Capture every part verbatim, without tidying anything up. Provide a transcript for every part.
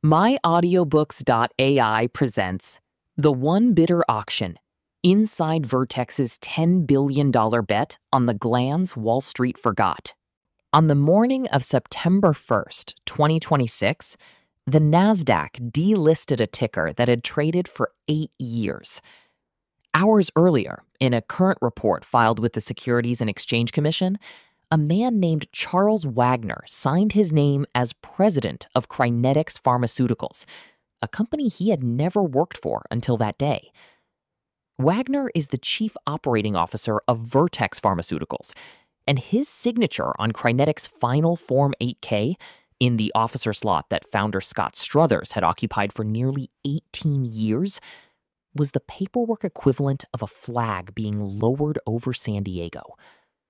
my audiobooks dot A I presents The One Bidder Auction, inside Vertex's ten billion dollars bet on the glands Wall Street forgot. On the morning of September first, twenty twenty-six, the NASDAQ delisted a ticker that had traded for eight years. Hours earlier, in a current report filed with the Securities and Exchange Commission, a man named Charles Wagner signed his name as president of Crinetics Pharmaceuticals, a company he had never worked for until that day. Wagner is the chief operating officer of Vertex Pharmaceuticals, and his signature on Crinetics' final Form eight K, in the officer slot that founder Scott Struthers had occupied for nearly eighteen years, was the paperwork equivalent of a flag being lowered over San Diego.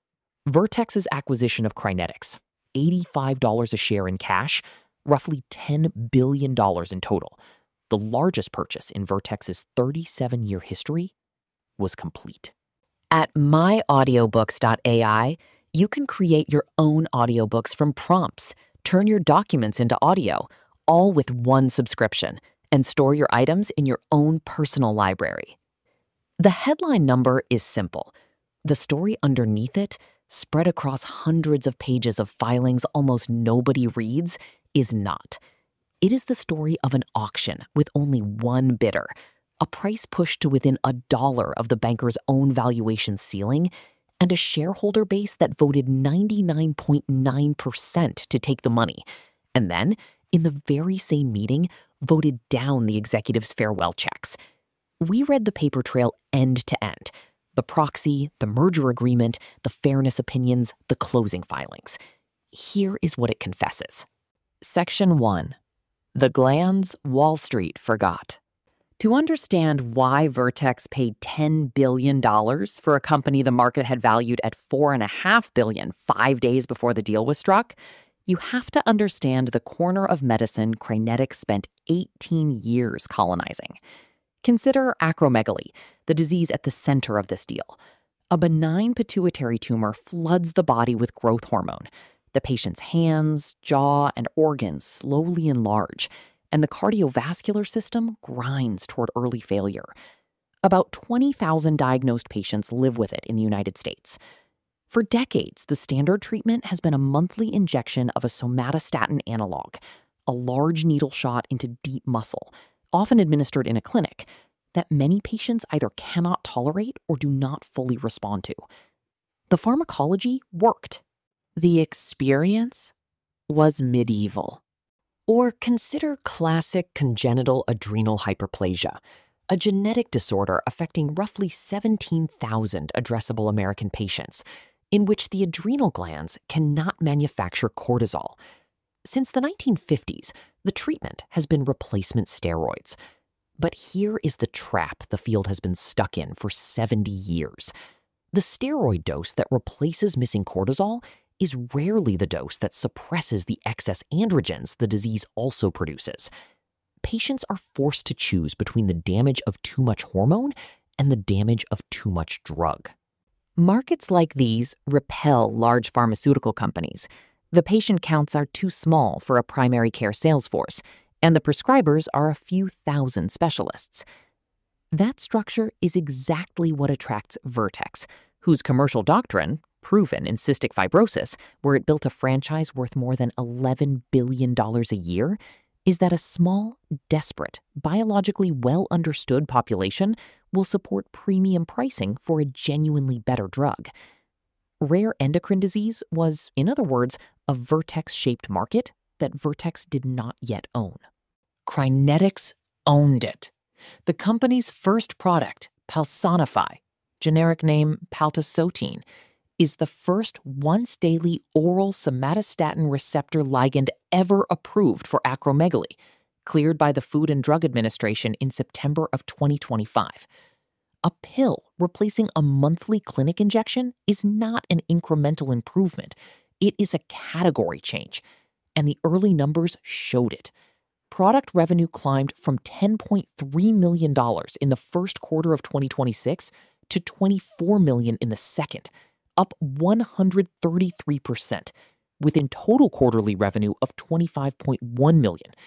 Vertex's acquisition of Crinetics, eighty-five dollars a share in cash, roughly ten billion dollars in total, the largest purchase in Vertex's thirty-seven-year history, was complete. At my audiobooks dot A I, you can create your own audiobooks from prompts, turn your documents into audio, all with one subscription, and store your items in your own personal library. The headline number is simple. The story underneath it, spread across hundreds of pages of filings almost nobody reads, is not. It is the story of an auction with only one bidder, a price pushed to within a dollar of the banker's own valuation ceiling, and a shareholder base that voted ninety-nine point nine percent to take the money, and then, in the very same meeting, voted down the executive's farewell checks. We read the paper trail end to end. The proxy, the merger agreement, the fairness opinions, the closing filings. Here is what it confesses. Section one. The glands Wall Street forgot. To understand why Vertex paid ten billion dollars for a company the market had valued at four point five billion dollars five days before the deal was struck, you have to understand the corner of medicine Crinetics spent eighteen years colonizing. Consider acromegaly, the disease at the center of this deal. A benign pituitary tumor floods the body with growth hormone. The patient's hands, jaw, and organs slowly enlarge, and the cardiovascular system grinds toward early failure. About twenty thousand diagnosed patients live with it in the United States. For decades, the standard treatment has been a monthly injection of a somatostatin analog, a large needle shot into deep muscle, often administered in a clinic, that many patients either cannot tolerate or do not fully respond to. The pharmacology worked. The experience was medieval. Or consider classic congenital adrenal hyperplasia, a genetic disorder affecting roughly seventeen thousand addressable American patients, in which the adrenal glands cannot manufacture cortisol. Since the nineteen fifties, the treatment has been replacement steroids. But here is the trap the field has been stuck in for seventy years. The steroid dose that replaces missing cortisol is rarely the dose that suppresses the excess androgens the disease also produces. Patients are forced to choose between the damage of too much hormone and the damage of too much drug. Markets like these repel large pharmaceutical companies. The patient counts are too small for a primary care sales force, and the prescribers are a few thousand specialists. That structure is exactly what attracts Vertex, whose commercial doctrine, proven in cystic fibrosis, where it built a franchise worth more than eleven billion dollars a year, is that a small, desperate, biologically well-understood population will support premium pricing for a genuinely better drug. Rare endocrine disease was, in other words, a Vertex-shaped market that Vertex did not yet own. Crinetics owned it. The company's first product, Palsonify, generic name paltusotine, is the first once-daily oral somatostatin receptor ligand ever approved for acromegaly, cleared by the Food and Drug Administration in September of twenty twenty-five. A pill replacing a monthly clinic injection is not an incremental improvement. It is a category change, and the early numbers showed it. Product revenue climbed from ten point three million dollars in the first quarter of twenty twenty-six to twenty-four million dollars in the second, up one hundred thirty-three percent, within total quarterly revenue of twenty-five point one million dollars.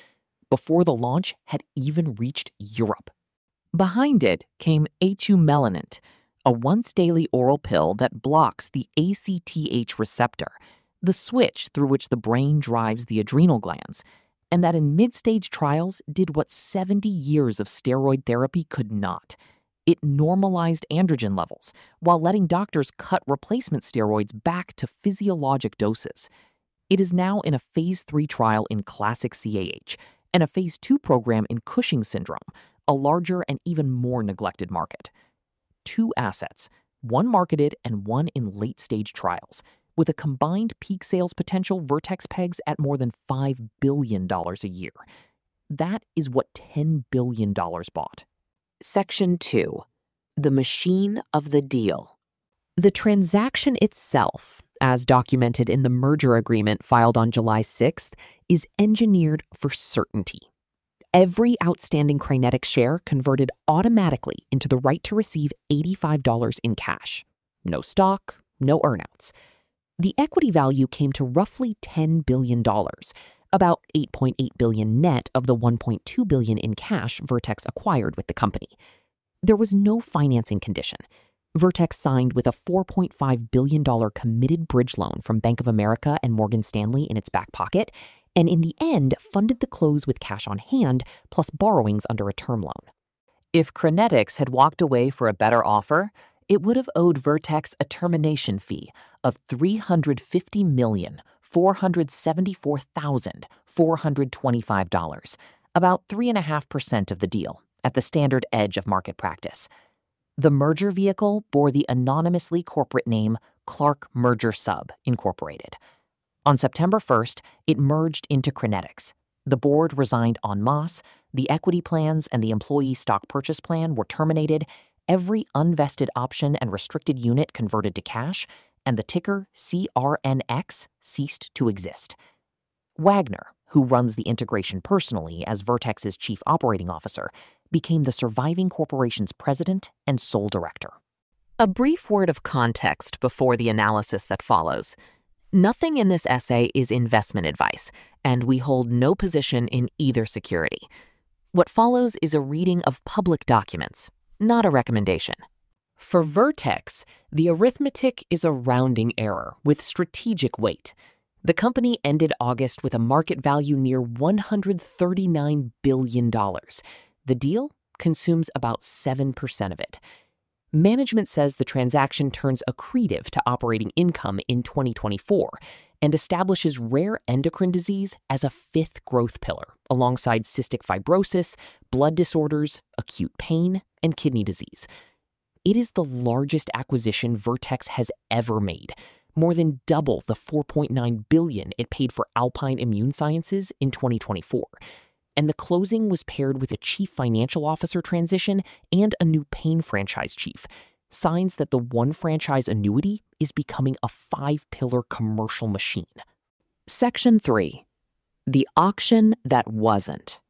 before the launch had even reached Europe. Behind it came atumelanant, a once-daily oral pill that blocks the A C T H receptor, the switch through which the brain drives the adrenal glands, and that in mid-stage trials did what seventy years of steroid therapy could not. It normalized androgen levels while letting doctors cut replacement steroids back to physiologic doses. It is now in a phase three trial in classic C A H and a phase two program in Cushing's syndrome, a larger and even more neglected market. Two assets, one marketed and one in late-stage trials, with a combined peak sales potential Vertex pegs at more than five billion dollars a year. That is what ten billion dollars bought. Section two. The machine of the deal. The transaction itself, as documented in the merger agreement filed on July sixth, is engineered for certainty. Every outstanding Crinetics share converted automatically into the right to receive eighty-five dollars in cash. No stock, no earnouts. The equity value came to roughly ten billion dollars, about eight point eight billion dollars net of the one point two billion dollars in cash Vertex acquired with the company. There was no financing condition. Vertex signed with a four point five billion dollars committed bridge loan from Bank of America and Morgan Stanley in its back pocket, and in the end funded the close with cash on hand plus borrowings under a term loan. If Crinetics had walked away for a better offer, it would have owed Vertex a termination fee of three hundred fifty million four hundred seventy-four thousand four hundred twenty-five dollars, about three point five percent of the deal, at the standard edge of market practice. The merger vehicle bore the anonymously corporate name Clark Merger Sub, Incorporated. On September first, it merged into Crinetics. The board resigned en masse, the equity plans and the employee stock purchase plan were terminated, every unvested option and restricted unit converted to cash, and the ticker C R N X ceased to exist. Wagner, who runs the integration personally as Vertex's chief operating officer, became the surviving corporation's president and sole director. A brief word of context before the analysis that follows. Nothing in this essay is investment advice, and we hold no position in either security. What follows is a reading of public documents, not a recommendation. For Vertex, the arithmetic is a rounding error with strategic weight. The company ended August with a market value near one hundred thirty-nine billion dollars. The deal consumes about seven percent of it. Management says the transaction turns accretive to operating income in twenty twenty-four and establishes rare endocrine disease as a fifth growth pillar, alongside cystic fibrosis, blood disorders, acute pain, and kidney disease. It is the largest acquisition Vertex has ever made, more than double the four point nine billion dollars it paid for Alpine Immune Sciences in twenty twenty-four. And the closing was paired with a chief financial officer transition and a new pain franchise chief, signs that the one franchise annuity is becoming a five-pillar commercial machine. Section three. The auction that wasn't.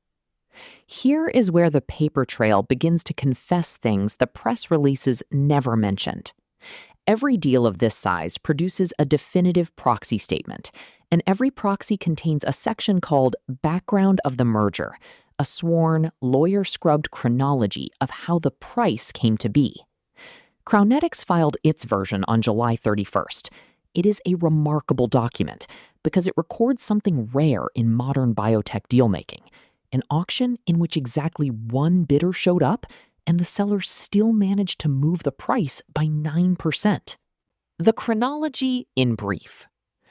Here is where the paper trail begins to confess things the press releases never mentioned. Every deal of this size produces a definitive proxy statement, and every proxy contains a section called Background of the Merger, a sworn, lawyer-scrubbed chronology of how the price came to be. Crinetics filed its version on July thirty-first. It is a remarkable document because it records something rare in modern biotech deal-making, an auction in which exactly one bidder showed up and the seller still managed to move the price by nine percent. The chronology in brief.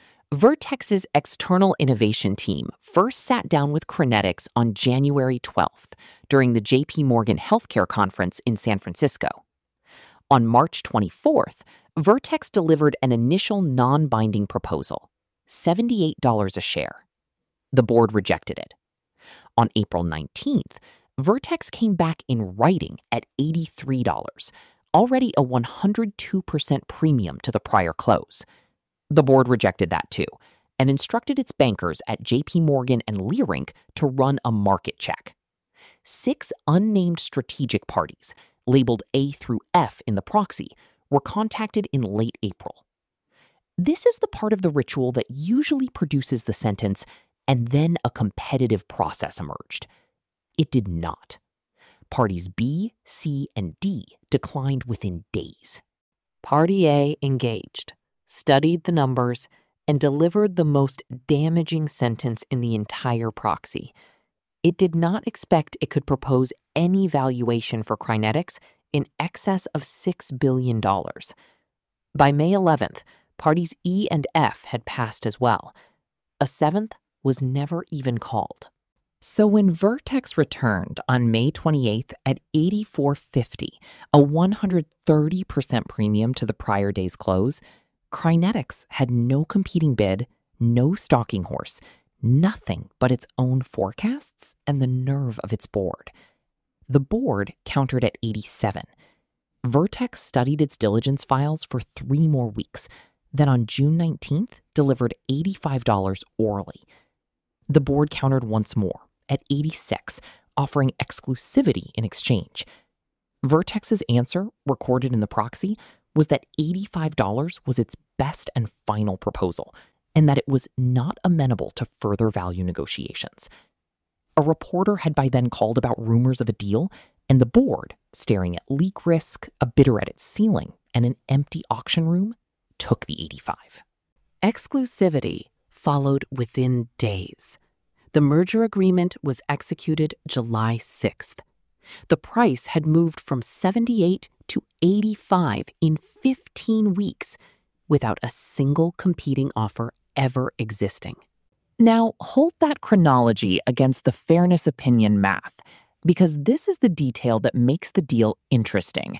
Vertex's external innovation team first sat down with Crinetics on January twelfth during the J P Morgan Healthcare Conference in San Francisco. On March twenty-fourth, Vertex delivered an initial non-binding proposal, seventy-eight dollars a share. The board rejected it. On April nineteenth, Vertex came back in writing at eighty-three dollars, already a one hundred two percent premium to the prior close. The board rejected that too, and instructed its bankers at J P Morgan and Leerink to run a market check. Six unnamed strategic parties, labeled A through F in the proxy, were contacted in late April. This is the part of the ritual that usually produces the sentence, and then a competitive process emerged. It did not. Parties B, C, and D declined within days. Party A engaged, studied the numbers, and delivered the most damaging sentence in the entire proxy. It did not expect it could propose any valuation for Crinetics in excess of six billion dollars. By May eleventh, parties E and F had passed as well. A seventh was never even called. So when Vertex returned on May twenty-eighth at eighty-four fifty, a one hundred thirty percent premium to the prior day's close, Crinetics had no competing bid, no stalking horse, nothing but its own forecasts and the nerve of its board. The board countered at eighty-seven. Vertex studied its diligence files for three more weeks, then on June nineteenth delivered eighty-five dollars orally. The board countered once more at eighty-six, offering exclusivity in exchange. Vertex's answer, recorded in the proxy, was that eighty-five dollars was its best and final proposal, and that it was not amenable to further value negotiations. A reporter had by then called about rumors of a deal, and the board, staring at leak risk, a bidder at its ceiling, and an empty auction room, took the eighty-five. Exclusivity followed within days. The merger agreement was executed July sixth. The price had moved from seventy-eight to eighty-five in fifteen weeks, without a single competing offer ever existing. Now, hold that chronology against the fairness opinion math, because this is the detail that makes the deal interesting.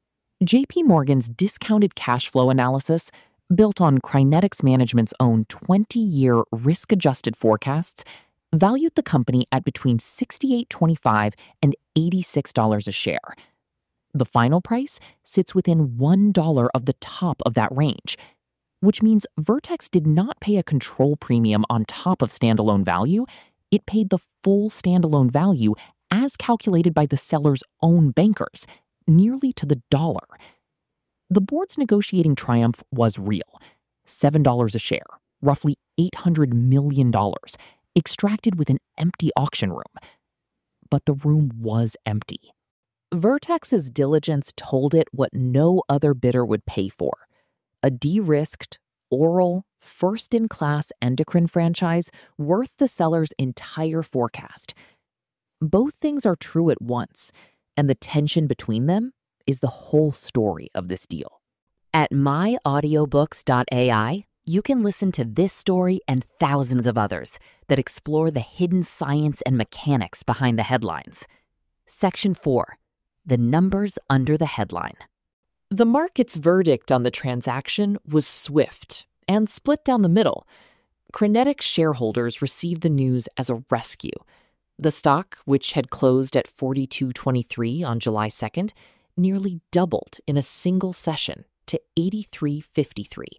J P Morgan's discounted cash flow analysis, built on Crinetics Management's own twenty-year risk-adjusted forecasts, valued the company at between sixty-eight dollars and twenty-five dollars and eighty-six dollars a share. The final price sits within one dollar of the top of that range, which means Vertex did not pay a control premium on top of standalone value. It paid the full standalone value as calculated by the seller's own bankers, nearly to the dollar. The board's negotiating triumph was real. seven dollars a share, roughly eight hundred million dollars, extracted with an empty auction room. But the room was empty. Vertex's diligence told it what no other bidder would pay for: a de-risked, oral, first-in-class endocrine franchise worth the seller's entire forecast. Both things are true at once, and the tension between them is the whole story of this deal. At my audiobooks dot a i, you can listen to this story and thousands of others that explore the hidden science and mechanics behind the headlines. Section four. The numbers under the headline. The market's verdict on the transaction was swift and split down the middle. Crinetics shareholders received the news as a rescue. The stock, which had closed at forty-two twenty-three on July second, nearly doubled in a single session to eighty-three fifty-three.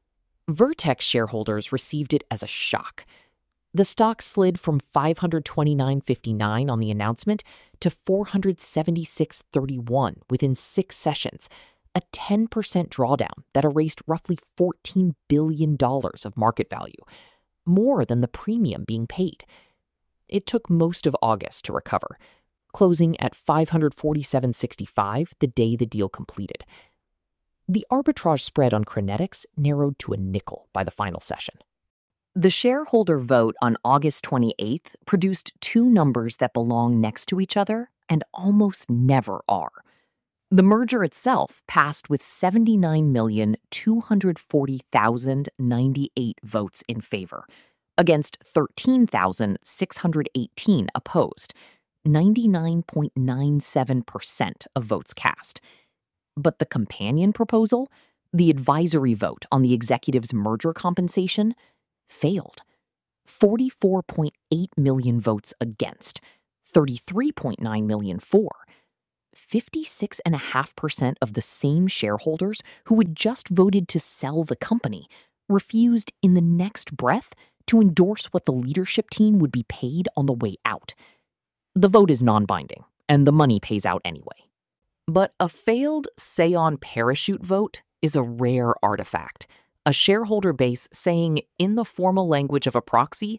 Vertex shareholders received it as a shock. The stock slid from five hundred twenty-nine fifty-nine on the announcement to four hundred seventy-six thirty-one within six sessions, a ten percent drawdown that erased roughly fourteen billion dollars of market value, more than the premium being paid. It took most of August to recover, closing at five hundred forty-seven sixty-five the day the deal completed. The arbitrage spread on Crinetics narrowed to a nickel by the final session. The shareholder vote on August twenty-eighth produced two numbers that belong next to each other and almost never are. The merger itself passed with seventy-nine million two hundred forty thousand ninety-eight votes in favor, against thirteen thousand six hundred eighteen opposed, ninety-nine point nine seven percent of votes cast. But the companion proposal, the advisory vote on the executive's merger compensation, failed. forty-four point eight million votes against, thirty-three point nine million for. fifty-six point five percent of the same shareholders who had just voted to sell the company refused in the next breath to endorse what the leadership team would be paid on the way out. The vote is non-binding, and the money pays out anyway. But a failed say-on parachute vote is a rare artifact, a shareholder base saying, in the formal language of a proxy,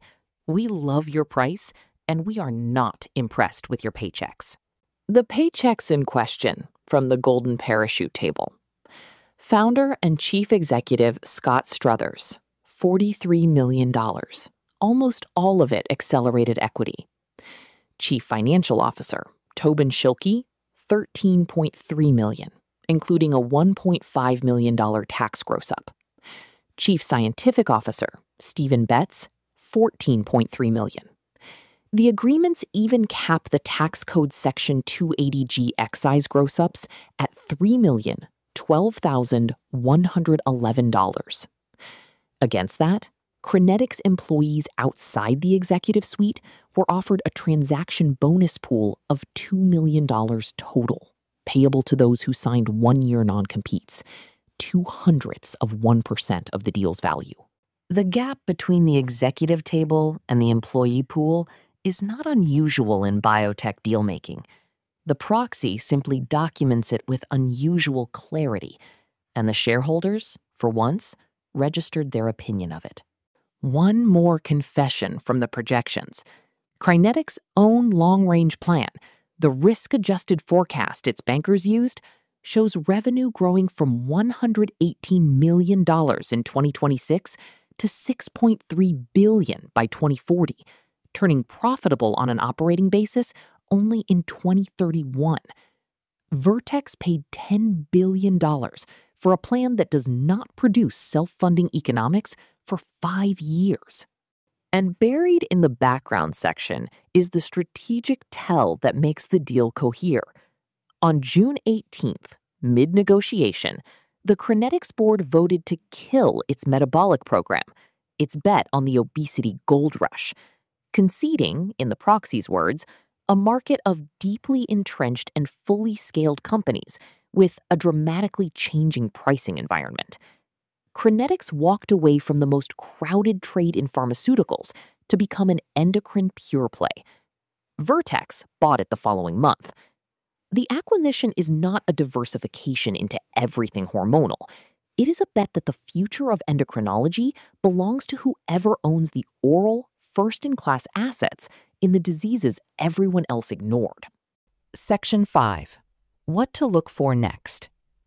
We love your price, and we are not impressed with your paychecks. The paychecks in question from the Golden Parachute table. Founder and Chief Executive Scott Struthers, forty-three million dollars, almost all of it accelerated equity. Chief Financial Officer Tobin Schilke, thirteen point three million dollars, including a one point five million dollars tax gross-up. Chief Scientific Officer Stephen Betts, fourteen point three million dollars. The agreements even cap the tax code Section two eighty G excise gross-ups at three million twelve thousand one hundred eleven dollars. Against that, Crinetics employees outside the executive suite were offered a transaction bonus pool of two million dollars total, payable to those who signed one-year non-competes, two hundredths of one percent of the deal's value. The gap between the executive table and the employee pool is not unusual in biotech deal-making. The proxy simply documents it with unusual clarity, and the shareholders, for once, registered their opinion of it. One more confession from the projections. Crinetics' own long-range plan, the risk-adjusted forecast its bankers used, shows revenue growing from one hundred eighteen million dollars in twenty twenty-six to six point three billion dollars by twenty forty, turning profitable on an operating basis only in twenty thirty-one. Vertex paid ten billion dollars for a plan that does not produce self-funding economics for five years. And buried in the background section is the strategic tell that makes the deal cohere. On June eighteenth, mid-negotiation, the Crinetics board voted to kill its metabolic program, its bet on the obesity gold rush, conceding, in the proxy's words, a market of deeply entrenched and fully scaled companies with a dramatically changing pricing environment. Crinetics walked away from the most crowded trade in pharmaceuticals to become an endocrine pure play. Vertex bought it the following month. The acquisition is not a diversification into everything hormonal. It is a bet that the future of endocrinology belongs to whoever owns the oral, first-in-class assets in the diseases everyone else ignored. Section five. What to look for next.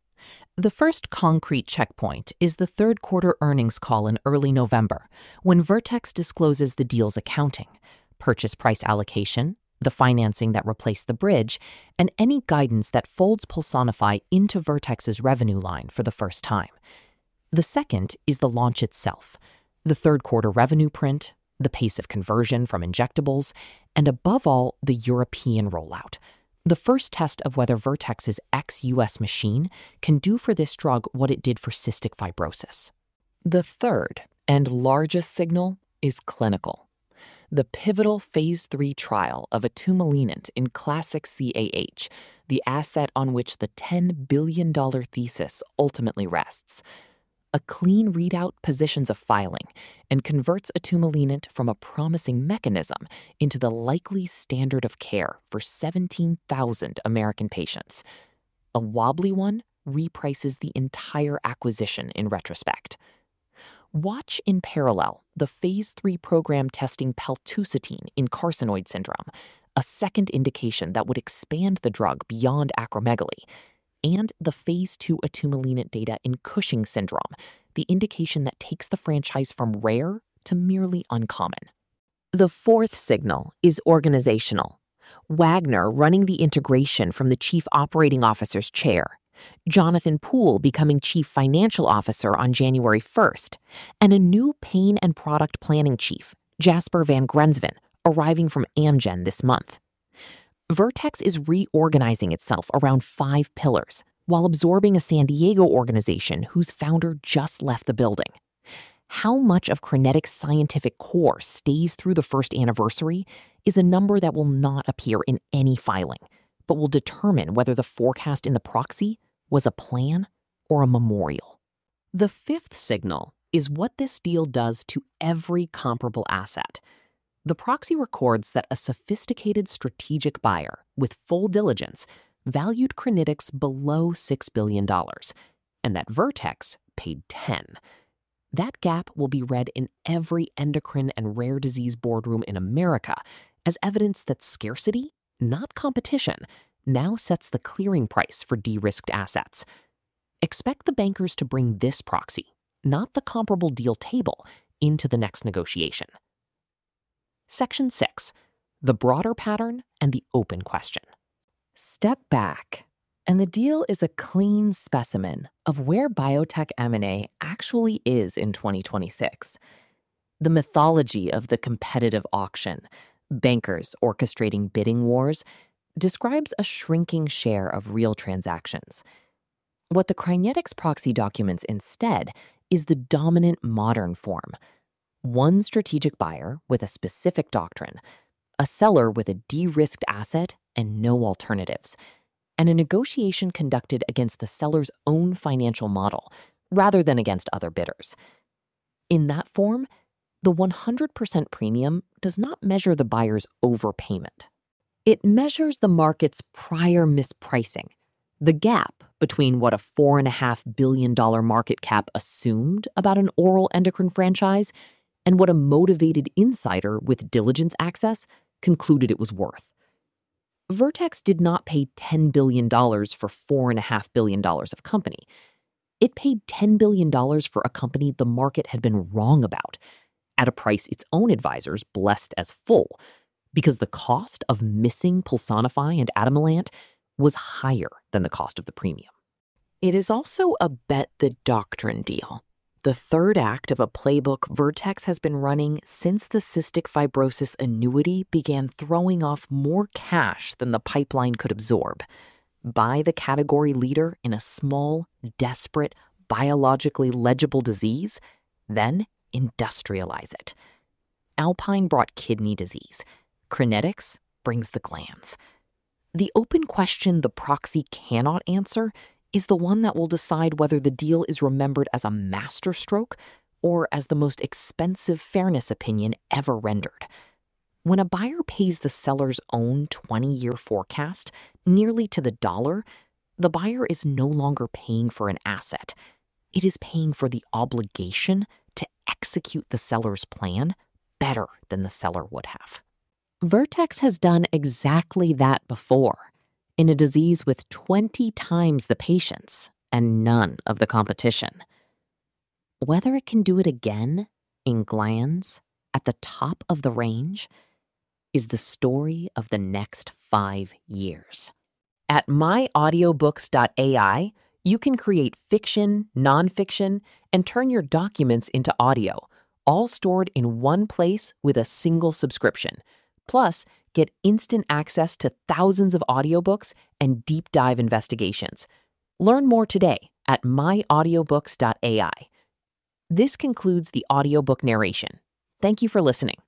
The first concrete checkpoint is the third quarter earnings call in early November, when Vertex discloses the deal's accounting, purchase price allocation, the financing that replaced the bridge, and any guidance that folds Pulsonify into Vertex's revenue line for the first time. The second is the launch itself, the third quarter revenue print, the pace of conversion from injectables, and above all, the European rollout, the first test of whether Vertex's ex-U S machine can do for this drug what it did for cystic fibrosis. The third and largest signal is clinical. The pivotal phase three trial of atumelnant in classic C A H, the asset on which the ten billion dollars thesis ultimately rests. A clean readout positions a filing and converts atumelnant from a promising mechanism into the likely standard of care for seventeen thousand American patients. A wobbly one reprices the entire acquisition in retrospect. Watch in parallel the phase three program testing paltusotine in carcinoid syndrome, a second indication that would expand the drug beyond acromegaly, and the phase two atumelnant data in Cushing's syndrome, the indication that takes the franchise from rare to merely uncommon. The fourth signal is organizational. Wagner running the integration from the chief operating officer's chair, Jonathan Poole becoming chief financial officer on January first, and a new pain and product planning chief, Jasper Van Grensven, arriving from Amgen this month. Vertex is reorganizing itself around five pillars while absorbing a San Diego organization whose founder just left the building. How much of Crinetics' scientific core stays through the first anniversary is a number that will not appear in any filing, but will determine whether the forecast in the proxy was a plan or a memorial. The fifth signal is what this deal does to every comparable asset. The proxy records that a sophisticated strategic buyer with full diligence valued Crinetics below six billion dollars, and that Vertex paid ten. That gap will be read in every endocrine and rare disease boardroom in America as evidence that scarcity, not competition, now sets the clearing price for de-risked assets. Expect the bankers to bring this proxy, not the comparable deal table, into the next negotiation. Section six. The broader pattern and the open question. Step back, and the deal is a clean specimen of where biotech M and A actually is in twenty twenty-six. The mythology of the competitive auction, bankers orchestrating bidding wars, describes a shrinking share of real transactions. What the Crinetics proxy documents instead is the dominant modern form. One strategic buyer with a specific doctrine, a seller with a de-risked asset and no alternatives, and a negotiation conducted against the seller's own financial model rather than against other bidders. In that form, the one hundred percent premium does not measure the buyer's overpayment. It measures the market's prior mispricing, the gap between what a four point five billion dollars market cap assumed about an oral endocrine franchise and what a motivated insider with diligence access concluded it was worth. Vertex did not pay ten billion dollars for four point five billion dollars of company. It paid ten billion dollars for a company the market had been wrong about, at a price its own advisors blessed as full, because the cost of missing Pulsonify and Adamant was higher than the cost of the premium. It is also a bet the doctrine deal, the third act of a playbook Vertex has been running since the cystic fibrosis annuity began throwing off more cash than the pipeline could absorb. Buy the category leader in a small, desperate, biologically legible disease, then industrialize it. Alpine brought kidney disease. Crinetics brings the glands. The open question the proxy cannot answer is the one that will decide whether the deal is remembered as a masterstroke or as the most expensive fairness opinion ever rendered. When a buyer pays the seller's own twenty-year forecast nearly to the dollar, the buyer is no longer paying for an asset. It is paying for the obligation to execute the seller's plan better than the seller would have. Vertex has done exactly that before, in a disease with twenty times the patients and none of the competition. Whether it can do it again in glands at the top of the range is the story of the next five years. At my audiobooks dot A I, you can create fiction, nonfiction, and turn your documents into audio, all stored in one place with a single subscription. Plus, get instant access to thousands of audiobooks and deep dive investigations. Learn more today at my audiobooks dot A I. This concludes the audiobook narration. Thank you for listening.